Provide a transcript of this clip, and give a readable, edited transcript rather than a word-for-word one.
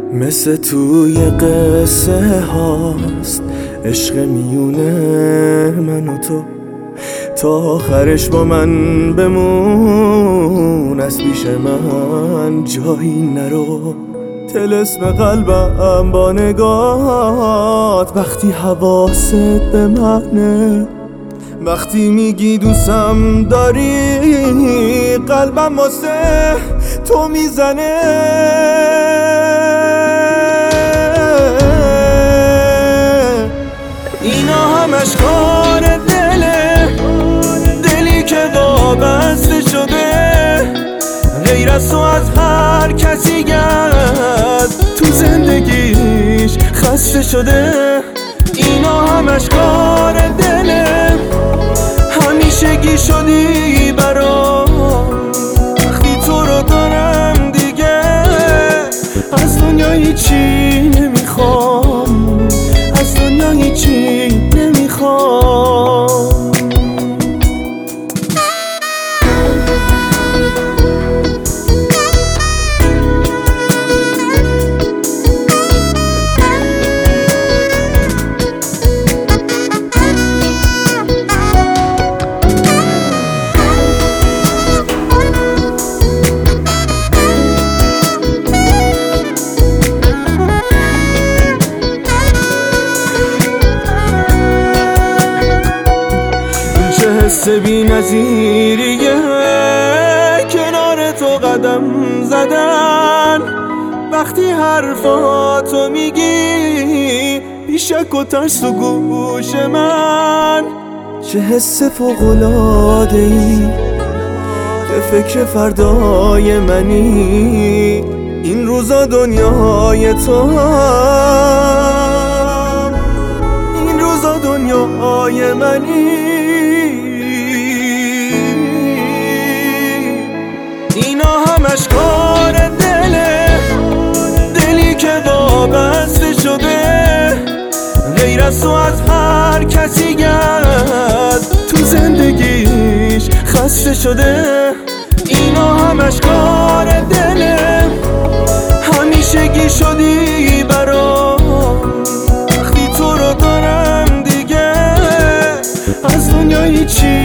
مثل توی قصه هاست عشق میونه من و تو، تا آخرش با من بمون، از پیش من جایی نرو. طلسم قلبم با نگات، وقتی حواست به منه، وقتی میگی دوستم داری، قلبم واسه تو میزنه. اینا همش کار دله، دلی که وابسته شده، غیر از تو از هر کسی تو زندگیش خسته شده. اینا همش کار دله، همیشگی شدی برام، وقتی تو رو دارم دیگه از دنیا هیچی نمیخوام، از دنیا هیچی نمیخوام. حس بی نظیریه کنار تو قدم زدن، وقتی حرفاتو میگی بی شک و ترس تو گوش من. چه حس فوق‌العاده‌ای که فکر فردای منی، این روزا دنیای تو هم، این روزا دنیای منی. اینا همش کار دله، دلی که وابسته شده، غیر از تو از هر کسی تو زندگیش خسته شده. اینا همش کار دله، همیشگی شدی برام، وقتی تو رو دارم دیگه از دنیا هیچی